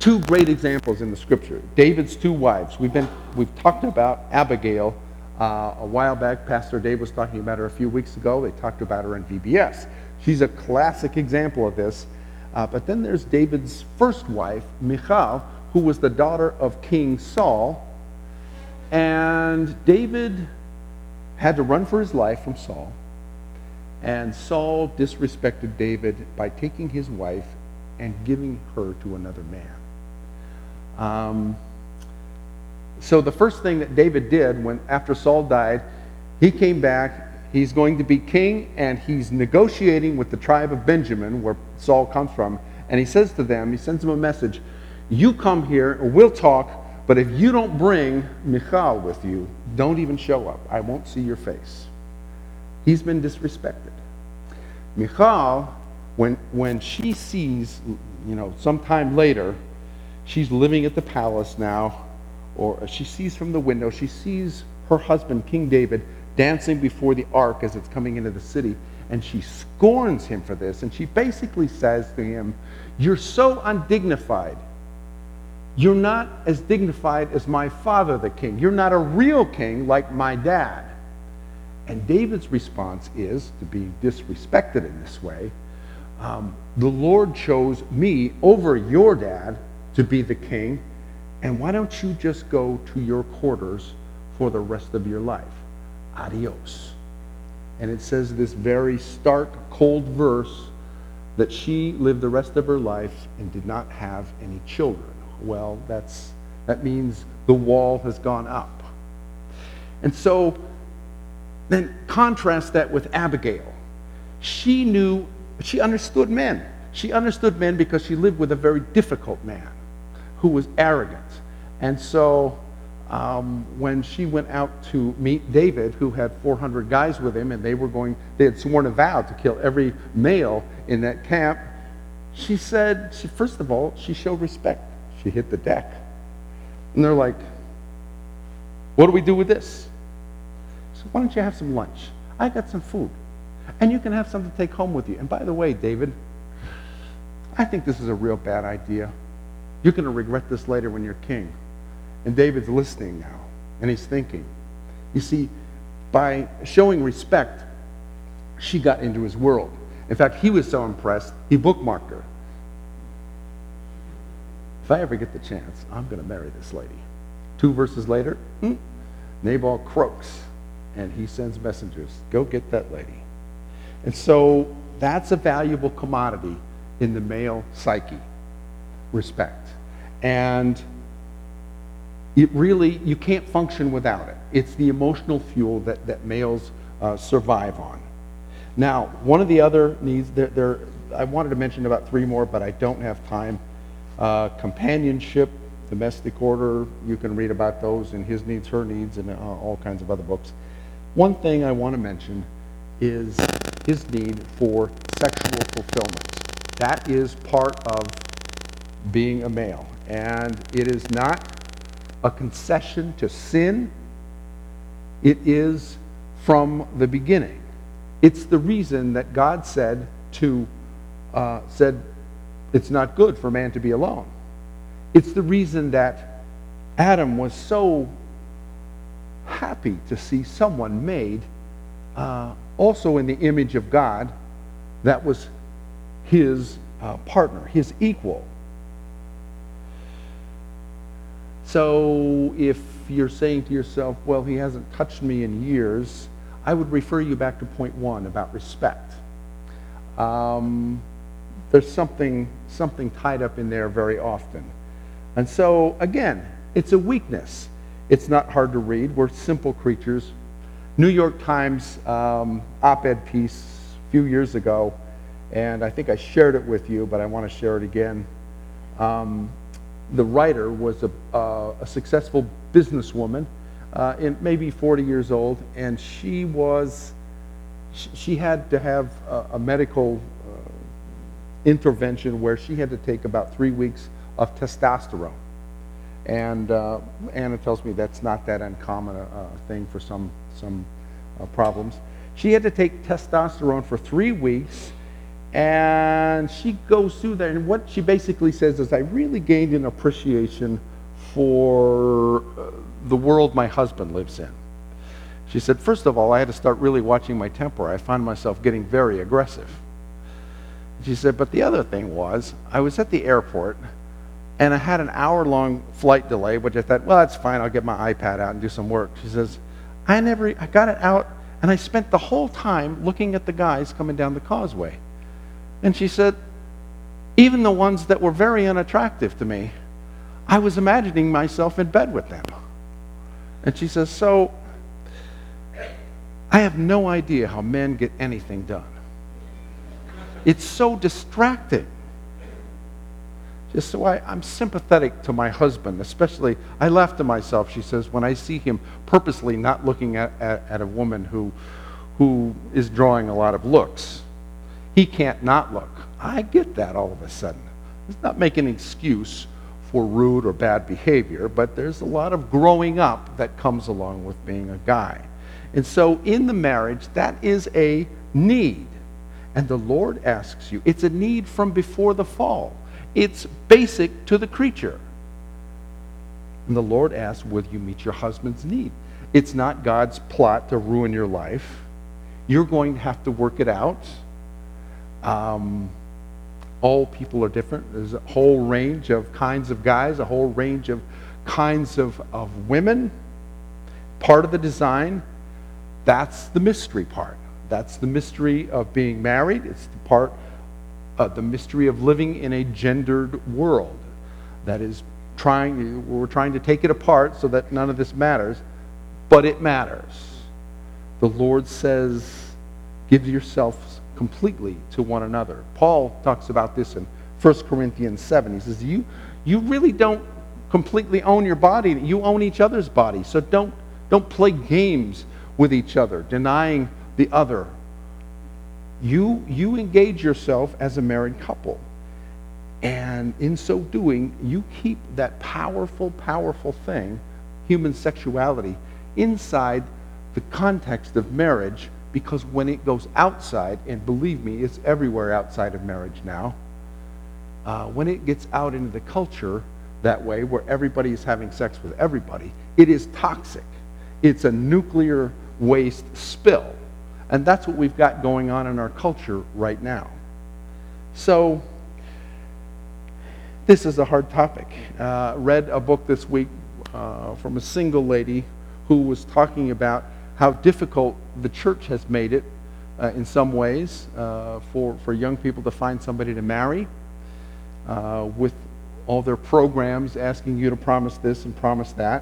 two great examples in the scripture. David's two wives. We've talked about Abigail a while back. Pastor Dave was talking about her a few weeks ago. They talked about her in VBS. She's a classic example of this. But then there's David's first wife, Michal, who was the daughter of King Saul. And David had to run for his life from Saul. And Saul disrespected David by taking his wife and giving her to another man. So the first thing that David did after Saul died, he came back. He's going to be king, and he's negotiating with the tribe of Benjamin, where Saul comes from. And he says to them, he sends them a message, you come here, we'll talk, but if you don't bring Michal with you, don't even show up. I won't see your face. He's been disrespected. Michal, when she sees, sometime later, she's living at the palace now, or she sees from the window, she sees her husband, King David, dancing before the ark as it's coming into the city, and she scorns him for this, and she basically says to him, you're so undignified. You're not as dignified as my father, the king. You're not a real king like my dad. And David's response is, to be disrespected in this way, the Lord chose me over your dad to be the king, and why don't you just go to your quarters for the rest of your life? Adios. And it says this very stark, cold verse that she lived the rest of her life and did not have any children. Well, that means the wall has gone up. And so then contrast that with Abigail. She understood men. She understood men because she lived with a very difficult man who was arrogant. And so when she went out to meet David, who had 400 guys with him, and they had sworn a vow to kill every male in that camp, first of all, she showed respect. She hit the deck. And they're like, what do we do with this? So why don't you have some lunch? I got some food. And you can have something to take home with you. And by the way, David, I think this is a real bad idea. You're going to regret this later when you're king. And David's listening now, and he's thinking. You see, by showing respect, she got into his world. In fact, he was so impressed, he bookmarked her. If I ever get the chance, I'm going to marry this lady. 2 verses later, Nabal croaks, and he sends messengers, go get that lady. And so that's a valuable commodity in the male psyche, respect. And you can't function without it. It's the emotional fuel that males survive on. Now, one of the other needs, I wanted to mention about 3 more, but I don't have time. Companionship, domestic order, you can read about those in His Needs, Her Needs, and all kinds of other books. One thing I want to mention is his need for sexual fulfillment. That is part of being a male. And it is not a concession to sin. It is from the beginning. It's the reason that God said it's not good for man to be alone. It's the reason that Adam was so happy to see someone made also in the image of God that was his partner, his equal. So if you're saying to yourself, well, he hasn't touched me in years, I would refer you back to point 1 about respect. There's something tied up in there very often. And so, again, it's a weakness. It's not hard to read. We're simple creatures. New York Times op-ed piece a few years ago, and I think I shared it with you, but I want to share it again. The writer was a successful businesswoman, in maybe 40 years old, and she had to have a medical intervention where she had to take about 3 weeks of testosterone. And Anna tells me that's not that uncommon a thing for some problems. She had to take testosterone for 3 weeks, And she goes through there, and what she basically says is, I really gained an appreciation for the world my husband lives in. She said, first of all, I had to start really watching my temper. I found myself getting very aggressive. She said, but the other thing was, I was at the airport, and I had an hour-long flight delay, which I thought, well, that's fine. I'll get my iPad out and do some work. She says, I got it out, and I spent the whole time looking at the guys coming down the causeway. And she said, even the ones that were very unattractive to me, I was imagining myself in bed with them. And she says, so I have no idea how men get anything done. It's so distracting. Just so I'm sympathetic to my husband, especially, I laugh to myself, she says, when I see him purposely not looking at a woman who is drawing a lot of looks. He can't not look. I get that all of a sudden. It's not making an excuse for rude or bad behavior, but there's a lot of growing up that comes along with being a guy. And so in the marriage, that is a need. And the Lord asks you, it's a need from before the fall. It's basic to the creature. And the Lord asks, will you meet your husband's need? It's not God's plot to ruin your life. You're going to have to work it out. All people are different. There's a whole range of kinds of guys, a whole range of kinds of women. Part of the design, that's the mystery part. That's the mystery of being married. It's the part of the mystery of living in a gendered world. That is we're trying to take it apart so that none of this matters, but it matters. The Lord says, give yourselves completely to one another. Paul talks about this in 1 Corinthians 7. He says, you really don't completely own your body. You own each other's body. So don't play games with each other, denying the other. You engage yourself as a married couple. And in so doing, you keep that powerful, powerful thing, human sexuality, inside the context of marriage, because when it goes outside, and believe me, it's everywhere outside of marriage now, when it gets out into the culture that way, where everybody is having sex with everybody, it is toxic. It's a nuclear waste spill. And that's what we've got going on in our culture right now. So, this is a hard topic. Read a book this week from a single lady who was talking about how difficult the church has made it in some ways for young people to find somebody to marry, with all their programs asking you to promise this and promise that.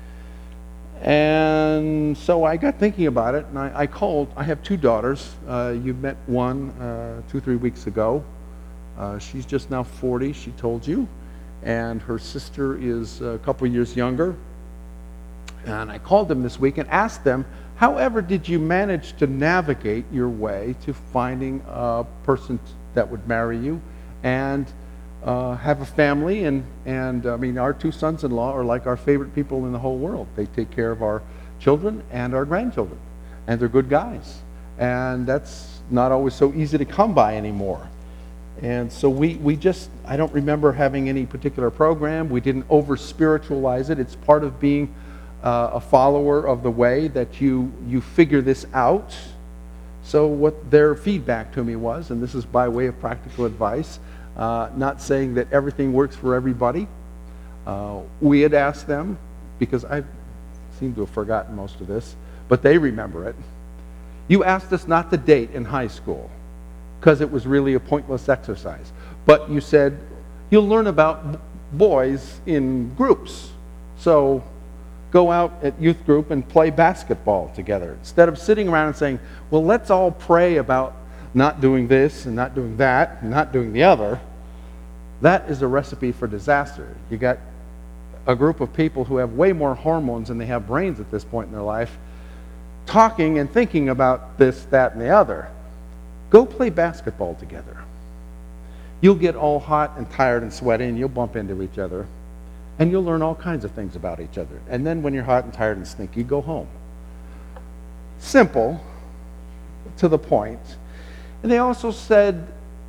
And so I got thinking about it, and I called. I have two daughters. You met one 2-3 weeks ago. She's just now 40, she told you, and her sister is a couple years younger. And I called them this week and asked them, however did you manage to navigate your way to finding a person that would marry you and have a family? And I mean, our two sons-in-law are like our favorite people in the whole world. They take care of our children and our grandchildren, and they're good guys. And that's not always so easy to come by anymore. And so we just, I don't remember having any particular program. We didn't over-spiritualize it. It's part of being a follower of the way that you figure this out. So what their feedback to me was, and this is by way of practical advice, not saying that everything works for everybody. We had asked them, because I seem to have forgotten most of this, but they remember it. You asked us not to date in high school because it was really a pointless exercise. But you said, you'll learn about boys in groups. So go out at youth group and play basketball together. Instead of sitting around and saying, well, let's all pray about not doing this and not doing that and not doing the other. That is a recipe for disaster. You got a group of people who have way more hormones than they have brains at this point in their life, talking and thinking about this, that, and the other. Go play basketball together. You'll get all hot and tired and sweaty, and you'll bump into each other, and you'll learn all kinds of things about each other. And then when you're hot and tired and stinky, go home. Simple, to the point. And they also said,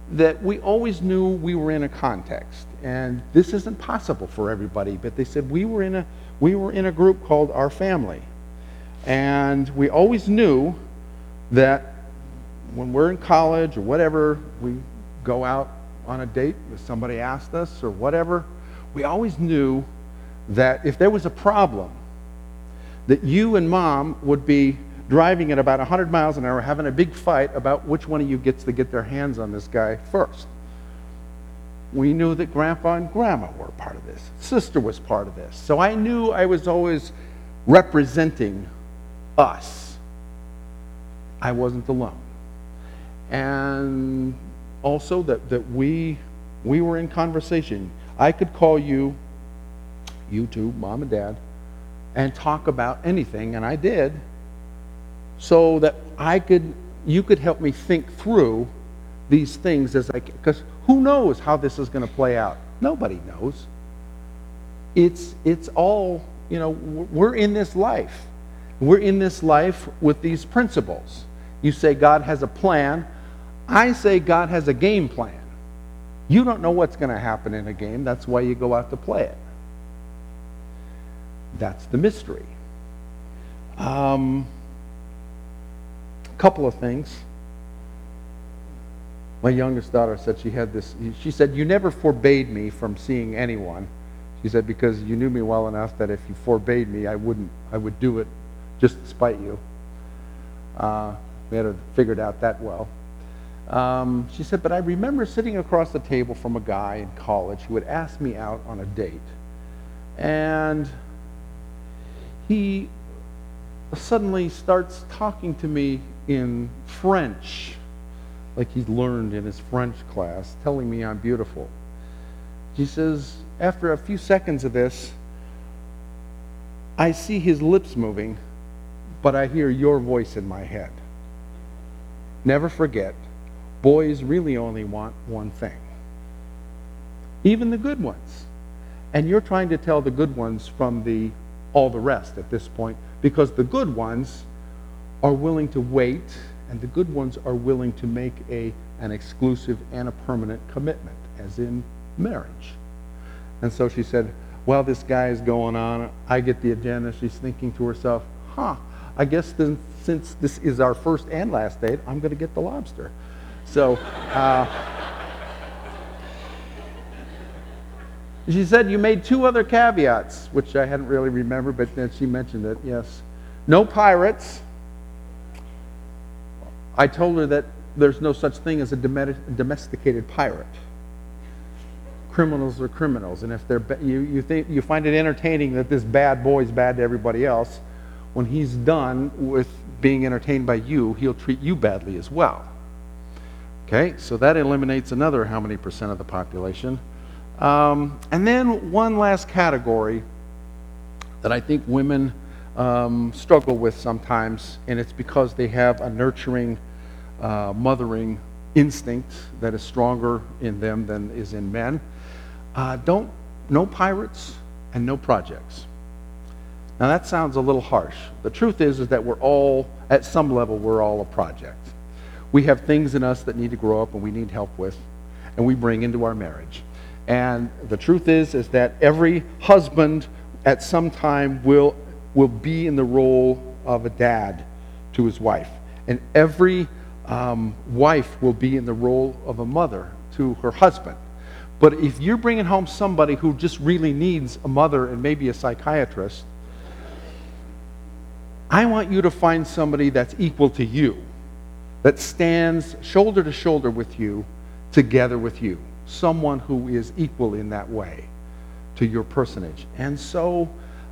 that we always knew we were in a context, and this isn't possible for everybody, but they said we were in a group called Our Family, and we always knew that when we're in college or whatever, we go out on a date if somebody asked us or whatever, we always knew that if there was a problem, that you and Mom would be driving at about 100 miles an hour having a big fight about which one of you gets to get their hands on this guy first. We knew that Grandpa and Grandma were part of this. Sister was part of this. So I knew I was always representing us. I wasn't alone. And also that we were in conversation. I could call you two, Mom and Dad, and talk about anything, and I did, so that you could help me think through these things because who knows how this is going to play out? Nobody knows. It's all, we're in this life. We're in this life with these principles. You say God has a plan. I say God has a game plan. You don't know what's going to happen in a game. That's why you go out to play it. That's the mystery. Couple of things. My youngest daughter said she said, you never forbade me from seeing anyone. She said, because you knew me well enough that if you forbade me, I would do it just to spite you. We had it figured out that well. She said, but I remember sitting across the table from a guy in college who had asked me out on a date. And he suddenly starts talking to me in French, like he's learned in his French class, telling me I'm beautiful. He says, after a few seconds of this, I see his lips moving, but I hear your voice in my head. Never forget, boys really only want one thing. Even the good ones. And you're trying to tell the good ones from all the rest at this point, because the good ones are willing to wait, and the good ones are willing to make an exclusive and a permanent commitment, as in marriage. And so she said, while this guy is going on, I get the agenda. She's thinking to herself, I guess then, since this is our first and last date, I'm going to get the lobster. So she said, you made two other caveats, which I hadn't really remembered, but then she mentioned it, yes. No pirates. I told her that there's no such thing as a domesticated pirate. Criminals are criminals, and if you find it entertaining that this bad boy's bad to everybody else, when he's done with being entertained by you, he'll treat you badly as well. Okay, so that eliminates another how many percent of the population. And then one last category that I think women struggle with sometimes, and it's because they have a nurturing, mothering instinct that is stronger in them than is in men. No pirates and no projects. Now that sounds a little harsh. The truth is that we're all, at some level, we're all a project. We have things in us that need to grow up and we need help with, and we bring into our marriage. And the truth is that every husband at some time will be in the role of a dad to his wife. And every wife will be in the role of a mother to her husband. But if you're bringing home somebody who just really needs a mother and maybe a psychiatrist, I want you to find somebody that's equal to you, that stands shoulder to shoulder with you, together with you. Someone who is equal in that way to your personage. And so,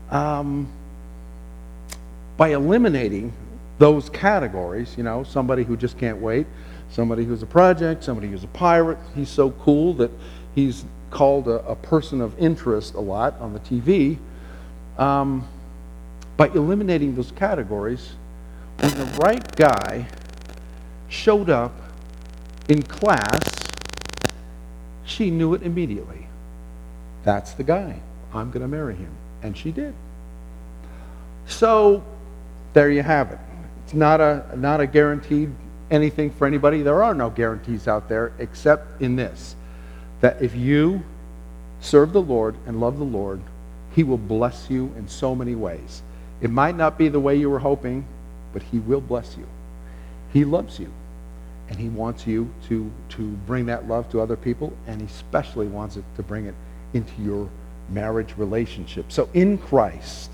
by eliminating those categories, somebody who just can't wait, somebody who's a project, somebody who's a pirate, he's so cool that he's called a person of interest a lot on the TV. By eliminating those categories, when the right guy showed up in class, she knew it immediately. That's the guy. I'm going to marry him. And she did. So, there you have it. It's not a guaranteed anything for anybody. There are no guarantees out there except in this, that if you serve the Lord and love the Lord, He will bless you in so many ways. It might not be the way you were hoping, but He will bless you. He loves you, and He wants you to bring that love to other people, and He especially wants it to bring it into your marriage relationship. So in Christ,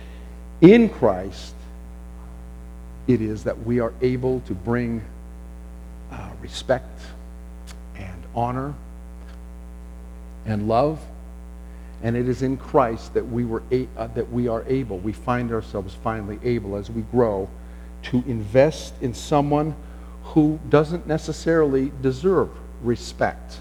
it is that we are able to bring respect and honor and love. And it is in Christ that we find ourselves finally able, as we grow, to invest in someone who doesn't necessarily deserve respect.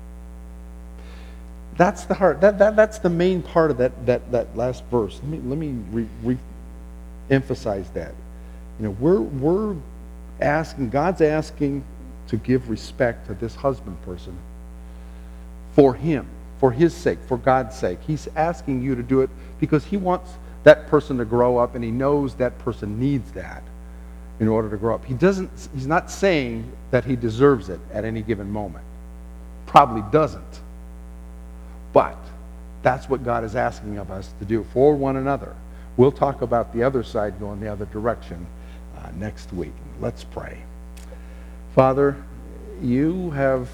That's the heart. That's the main part of that last verse. Let me re-emphasize that. We're asking, God's asking to give respect to this husband person for him, for his sake, for God's sake. He's asking you to do it because He wants that person to grow up, and He knows that person needs that in order to grow up. He's not saying that he deserves it at any given moment. Probably doesn't. But that's what God is asking of us to do for one another. We'll talk about the other side going the other direction next week. Let's pray. Father, You have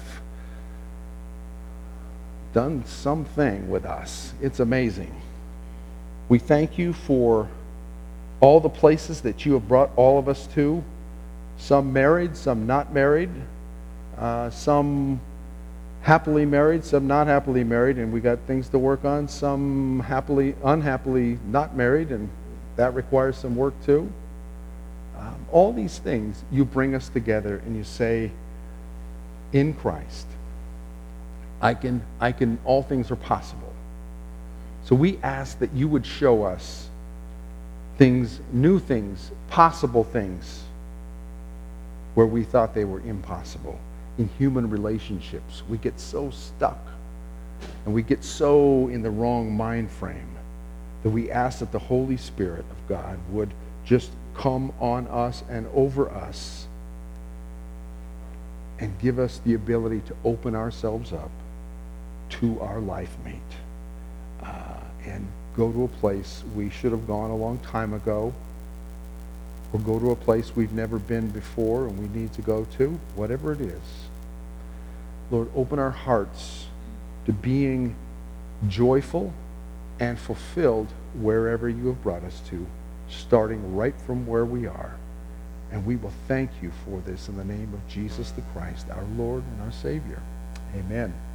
done something with us. It's amazing. We thank You for all the places that You have brought all of us to, some married, some not married, some happily married, some not happily married, and we got things to work on, some unhappily not married, and that requires some work too. All these things, You bring us together and You say, in Christ, all things are possible. So we ask that You would show us things, new things, possible things, where we thought they were impossible. In human relationships, we get so stuck and we get so in the wrong mind frame that we ask that the Holy Spirit of God would just come on us and over us and give us the ability to open ourselves up to our life mate and go to a place we should have gone a long time ago, or go to a place we've never been before and we need to go to, whatever it is. Lord, open our hearts to being joyful and fulfilled wherever You have brought us to, starting right from where we are. And we will thank You for this in the name of Jesus the Christ, our Lord and our Savior. Amen.